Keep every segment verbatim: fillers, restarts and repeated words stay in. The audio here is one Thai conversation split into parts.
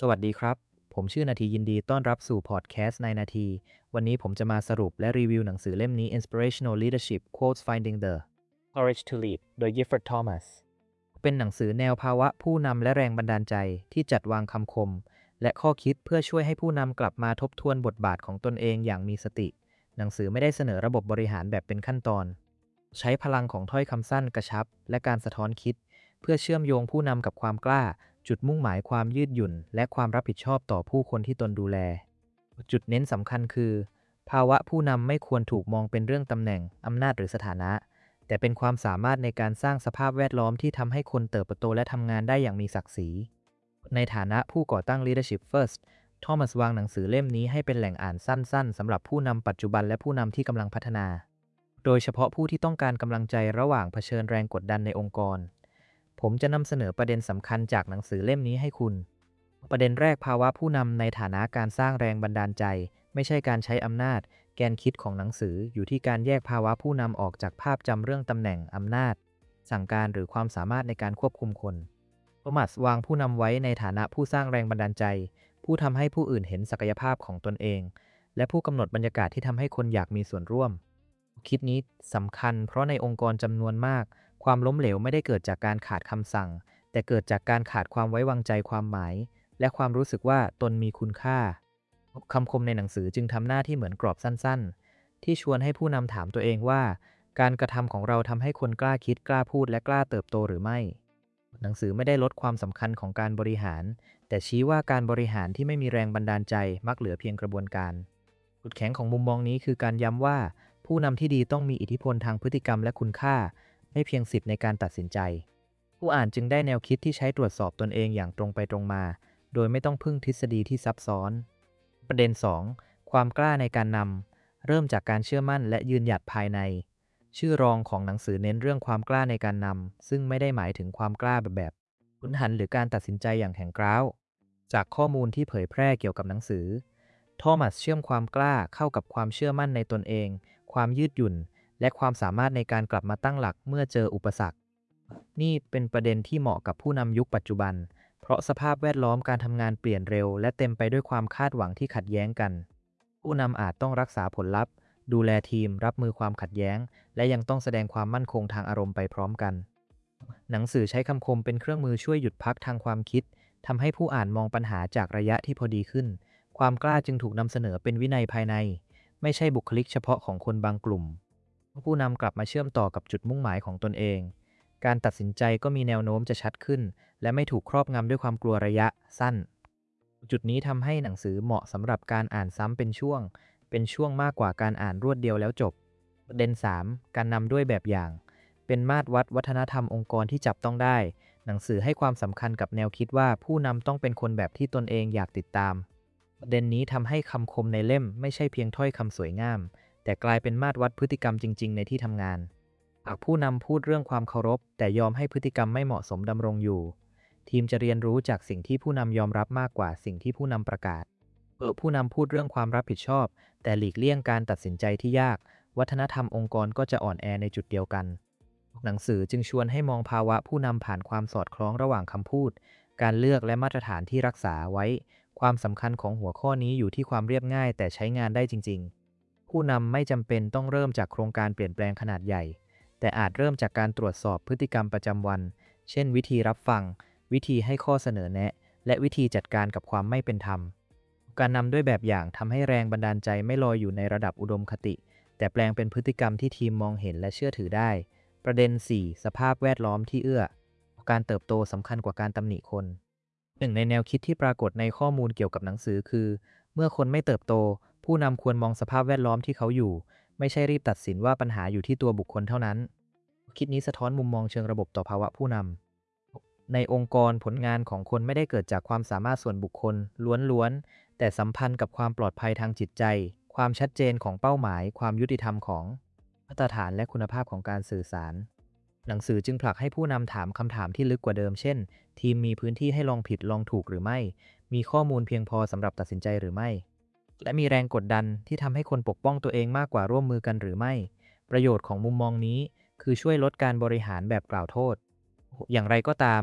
สวัสดีครับ ผมชื่อนาทียินดีต้อนรับสู่พอดแคสต์ในนาที วันนี้ผมจะมาสรุปและรีวิวหนังสือเล่มนี้ Inspirational Leadership Quotes Finding the Courage to Lead โดย Gifford Thomas เป็นหนังสือแนวภาวะผู้นำและแรงบันดาลใจที่จัดวางคำคม และข้อคิดเพื่อช่วยให้ผู้นำกลับมาทบทวนบทบาทของตนเองอย่างมีสติ หนังสือไม่ได้เสนอระบบบริหารแบบเป็นขั้นตอน ใช้พลังของถ้อยคำสั้นกระชับและการสะท้อนคิดเพื่อเชื่อมโยงผู้นำกับความกล้า จุดมุ่งหมายความยืดหยุ่นและความรับผิดชอบต่อผู้คนที่ตนดูแล จุดเน้นสำคัญคือ ภาวะผู้นำไม่ควรถูกมองเป็นเรื่องตำแหน่ง อำนาจหรือสถานะ แต่เป็นความสามารถในการสร้างสภาพแวดล้อมที่ทำให้คนเติบโตและทำงานได้อย่างมีศักดิ์ศรี ในฐานะผู้ก่อตั้ง Leadership First ทอมัสวางหนังสือเล่มนี้ให้เป็นแหล่งอ่านสั้นๆสำหรับผู้นำปัจจุบันและผู้นำที่กำลังพัฒนา โดยเฉพาะผู้ที่ต้องการกำลังใจระหว่างเผชิญแรงกดดันในองค์กร ผมจะนำเสนอประเด็นสำคัญจากหนังสือเล่มนี้ให้คุณ ประเด็นแรกภาวะผู้นำในฐานะการสร้างแรงบันดาลใจ ไม่ใช่การใช้อำนาจ แกนคิดของหนังสืออยู่ที่การแยกภาวะผู้นำออกจากภาพจำเรื่องตำแหน่งอำนาจ สั่งการหรือความสามารถในการควบคุมคนโทมัสวางผู้นำไว้ในฐานะผู้สร้างแรงบันดาลใจ ผู้ทำให้ผู้อื่นเห็นศักยภาพของตนเอง และผู้กำหนดบรรยากาศที่ทำให้คนอยากมีส่วนร่วม คิดนี้สำคัญเพราะในองค์กรจำนวนมาก ความล้มเหลวไม่ได้เกิดจากการขาดคำสั่ง แต่เกิดจากการขาดความไว้วางใจความหมาย และความรู้สึกว่าตนมีคุณค่าคำคมในหนังสือจึงทำหน้าที่เหมือนกรอบสั้นๆ ที่ชวนให้ผู้นำถามตัวเองว่า การกระทำของเราทำให้คนกล้าคิดกล้าพูดและกล้าเติบโตหรือไม่ หนังสือไม่ได้ลดความสำคัญของการบริหาร แต่ชี้ว่าการบริหารที่ไม่มีแรงบันดาลใจมักเหลือเพียงกระบวนการจุดแข็งของมุมมองนี้คือการย้ำว่า ผู้นำที่ดีต้องมีอิทธิพลทางพฤติกรรมและคุณค่าไม่เพียงสิทธิ์ในการตัดสินใจ ผู้อ่านจึงได้แนวคิดที่ใช้ตรวจสอบตนเองอย่างตรงไปตรงมา โดยไม่ต้องพึ่งทฤษฎีที่ซับซ้อน ประเด็น สอง ความกล้าในการนำ เริ่มจากการเชื่อมั่นและยืนหยัดภายใน ชื่อรองของหนังสือเน้นเรื่องความกล้าในการนำ ซึ่งไม่ได้หมายถึงความกล้าแบบแบบหุนหันหรือการตัดสินใจอย่างแข็งกร้าว จากข้อมูลที่เผยแพร่เกี่ยวกับหนังสือโทมัสเชื่อมความกล้าเข้ากับความเชื่อมั่นในตนเอง ความยืดหยุ่น และความสามารถในการกลับมาตั้งหลักเมื่อเจออุปสรรค นี่เป็นประเด็นที่เหมาะกับผู้นำยุคปัจจุบัน เพราะสภาพแวดล้อมการทำงานเปลี่ยนเร็วและเต็มไปด้วยความคาดหวังที่ขัดแย้งกัน ผู้นำอาจต้องรักษาผลลัพธ์ ดูแลทีมรับมือความขัดแย้ง และยังต้องแสดงความมั่นคงทางอารมณ์ไปพร้อมกัน หนังสือใช้คำคมเป็นเครื่องมือช่วยหยุดพักทางความคิดทำให้ผู้อ่านมองปัญหาจากระยะที่พอดีขึ้น ความกล้าจึงถูกนำเสนอเป็นวินัยภายใน ไม่ใช่บุคลิกเฉพาะของคนบางกลุ่ม ผู้นำกลับมาเชื่อมต่อกับจุดมุ่งหมายของตนเอง การตัดสินใจก็มีแนวโน้มจะชัดขึ้น และไม่ถูกครอบงำด้วยความกลัวระยะสั้น จุดนี้ทำให้หนังสือเหมาะสำหรับการอ่านซ้ำเป็นช่วง เป็นช่วงมากกว่าการอ่านรวดเดียวแล้วจบ ประเด็น สาม การนำด้วยแบบอย่าง เป็นมาตรวัดวัฒนธรรมองค์กรที่จับต้องได้ หนังสือให้ความสำคัญกับแนวคิดว่าผู้นำต้องเป็นคนแบบที่ตนเองอยากติดตาม ประเด็นนี้ทำให้คำคมในเล่มไม่ใช่เพียงถ้อยคำสวยงาม แต่กลายเป็นมาตรวัดพฤติกรรมจริงๆในที่ทำงาน หากผู้นำพูดเรื่องความเคารพแต่ยอมให้พฤติกรรมไม่เหมาะสมดำรงอยู่ ทีมจะเรียนรู้จากสิ่งที่ผู้นำยอมรับมากกว่าสิ่งที่ผู้นำประกาศเออผู้นำพูดเรื่องความรับผิดชอบแต่หลีกเลี่ยงการตัดสินใจที่ยาก วัฒนธรรมองค์กรก็จะอ่อนแอในจุดเดียวกัน หนังสือจึงชวนให้มองภาวะผู้นำผ่านความสอดคล้องระหว่างคำพูด การเลือกและมาตรฐานที่รักษาไว้ ความสำคัญของหัวข้อนี้อยู่ที่ความเรียบง่ายแต่ใช้งานได้จริงๆ ผู้นำไม่จำเป็นต้องเริ่มจากโครงการเปลี่ยนแปลงขนาดใหญ่ แต่อาจเริ่มจากการตรวจสอบพฤติกรรมประจำวัน เช่นวิธีรับฟัง วิธีให้ข้อเสนอแนะ และวิธีจัดการกับความไม่เป็นธรรม การนำด้วยแบบอย่างทำให้แรงบันดาลใจไม่ลอยอยู่ในระดับอุดมคติ แต่แปลงเป็นพฤติกรรมที่ทีมมองเห็นและเชื่อถือได้ ประเด็น สี่ สภาพแวดล้อมที่เอื้อ การเติบโตสำคัญกว่าการตำหนิคน หนึ่งในแนวคิดที่ปรากฏในข้อมูลเกี่ยวกับหนังสือคือ เมื่อคนไม่เติบโต ผู้นำควรมองสภาพแวดล้อมที่เขาอยู่ ไม่ใช่รีบตัดสินว่าปัญหาอยู่ที่ตัวบุคคลเท่านั้น คิดนี้สะท้อนมุมมองเชิงระบบต่อภาวะผู้นำ ในองค์กรผลงานของคนไม่ได้เกิดจากความสามารถส่วนบุคคลล้วนๆ แต่สัมพันธ์กับความปลอดภัยทางจิตใจ ความชัดเจนของเป้าหมาย ความยุติธรรมของมาตรฐานและคุณภาพของการสื่อสาร หนังสือจึงผลักให้ผู้นำถามคำถามที่ลึกกว่าเดิม เช่น ทีมมีพื้นที่ให้ลองผิดลองถูกหรือไม่ มีข้อมูลเพียงพอสำหรับตัดสินใจหรือไม่ และมีแรงกดดันที่ทำให้คนปกป้องตัวเองมากกว่าร่วมมือกันหรือไม่ ประโยชน์ของมุมมองนี้คือช่วยลดการบริหารแบบกล่าวโทษ อย่างไรก็ตาม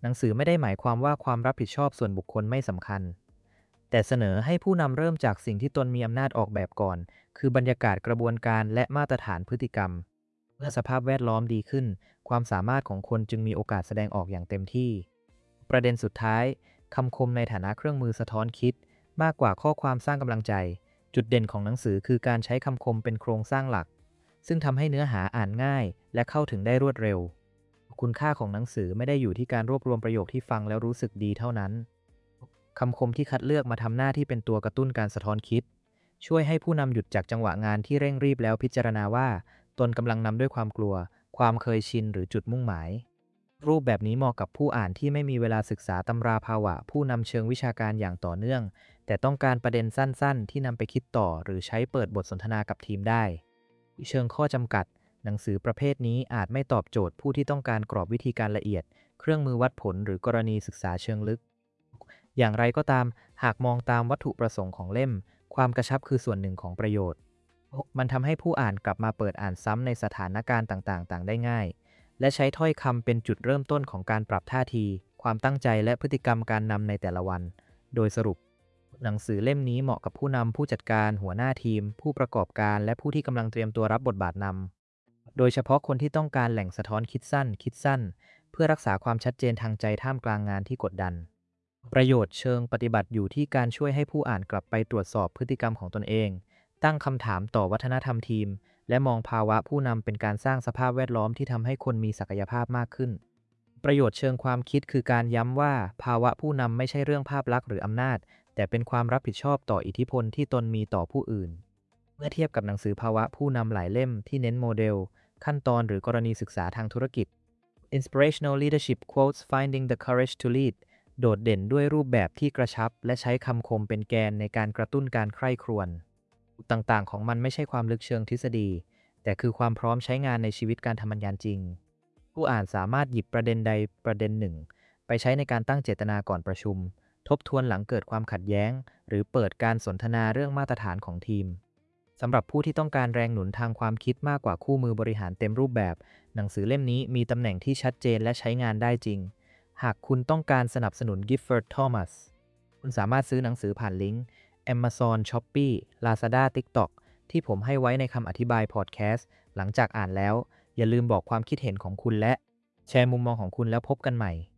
หนังสือไม่ได้หมายความว่าความรับผิดชอบส่วนบุคคลไม่สำคัญแต่เสนอให้ผู้นำเริ่มจากสิ่งที่ตนมีอำนาจออกแบบก่อนคือบรรยากาศกระบวนการและมาตรฐานพฤติกรรมเมื่อสภาพแวดล้อมดีขึ้นความสามารถของคนจึงมีโอกาสแสดงออกอย่างเต็มที่ประเด็นสุดท้ายคำคมในฐานะเครื่องมือสะท้อนคิดมากกว่าข้อความสร้างกำลังใจจุดเด่นของหนังสือคือการใช้คำคมเป็นโครงสร้างหลักซึ่งทำให้เนื้อหาอ่านง่ายและเข้าถึงได้รวดเร็วคุณค่าของหนังสือไม่ได้อยู่ที่การรวบรวมประโยคที่ฟังแล้วรู้สึกดีเท่านั้นคำคมที่คัดเลือกมาทำหน้าที่เป็นตัวกระตุ้นการสะท้อนคิดช่วยให้ผู้นำหยุดจากจังหวะงานที่เร่งรีบแล้วพิจารณาว่าตนกำลังนำด้วยความกลัวความเคยชินหรือจุดมุ่งหมายรูปแบบนี้เหมาะกับผู้อ่านที่ไม่มีเวลาศึกษาตำราภาวะผู้นำเชิงวิชาการอย่างต่อเนื่องแต่ต้องการประเด็นสั้นๆที่นำไปคิดต่อหรือใช้เปิดบทสนทนากับทีมได้เชิงข้อจำกัดหนังสือประเภทนี้อาจไม่ตอบโจทย์ผู้ที่ต้องการกรอบวิธีการละเอียดเครื่องมือวัดผลหรือกรณีศึกษาเชิงลึกอย่างไรก็ตามหากมองตามวัตถุประสงค์ของเล่มความกระชับคือส่วนหนึ่งของประโยชน์มันทำให้ผู้อ่านกลับมาเปิดอ่านซ้ำในสถานการณ์ต่างๆต่างได้ง่ายและใช้ถ้อยคำเป็นจุดเริ่มต้นของการปรับท่าทีความตั้งใจและพฤติกรรมการนำในแต่ละวันโดยสรุปหนังสือเล่มนี้เหมาะกับผู้นำผู้จัดการหัวหน้าทีมผู้ประกอบการและผู้ที่กำลังเตรียมตัวรับบทบาทนำโดยเฉพาะคนที่ต้องการแหล่งสะท้อนคิดสั้นคิดสั้นเพื่อรักษาความชัดเจนทางใจท่ามกลางงานที่กดดันประโยชน์เชิงปฏิบัติอยู่ที่การช่วยให้ผู้อ่านกลับไปตรวจสอบพฤติกรรมของตนเองตั้งคำถามต่อวัฒนธรรมทีมและมองภาวะผู้นำเป็นการสร้างสภาพแวดล้อมที่ทำให้คนมีศักยภาพมากขึ้นประโยชน์เชิงความคิดคือการย้ำว่าภาวะผู้นำไม่ใช่เรื่องภาพลักษณ์หรืออำนาจแต่เป็นความรับผิดชอบต่ออิทธิพลที่ตนมีต่อผู้อื่นเมื่อเทียบกับหนังสือภาวะผู้นำหลายเล่มที่เน้นโมเดลขั้นตอนหรือกรณีศึกษาทางธุรกิจ Inspirational Leadership Quotes Finding the Courage to Lead โดดเด่นด้วยรูปแบบที่กระชับและใช้คำคมเป็นแกนในการกระตุ้นการใคร่ครวญต่างๆของมันไม่ใช่ความลึกเชิงทฤษฎีแต่คือความพร้อมใช้งานในชีวิตการทำงานจริงผู้อ่านสามารถหยิบประเด็นใดประเด็นหนึ่งไปใช้ในการตั้งเจตนาก่อนประชุมทบทวนหลังเกิดความขัดแย้งหรือเปิดการสนทนาเรื่องมาตรฐานของทีมสำหรับผู้ที่ต้องการแรงหนุนทางความคิดมากกว่าคู่มือบริหารเต็มรูปแบบหนังสือเล่มนี้มีตำแหน่งที่ชัดเจนและใช้งานได้จริงหากคุณต้องการสนับสนุน Gifford Thomas คุณสามารถซื้อหนังสือผ่านลิงก์ Amazon Shopee Lazada TikTok ที่ผมให้ไว้ในคำอธิบายพอดแคสต์หลังจากอ่านแล้วอย่าลืมบอกความคิดเห็นของคุณและแชร์มุมมองของคุณแล้วพบกันใหม่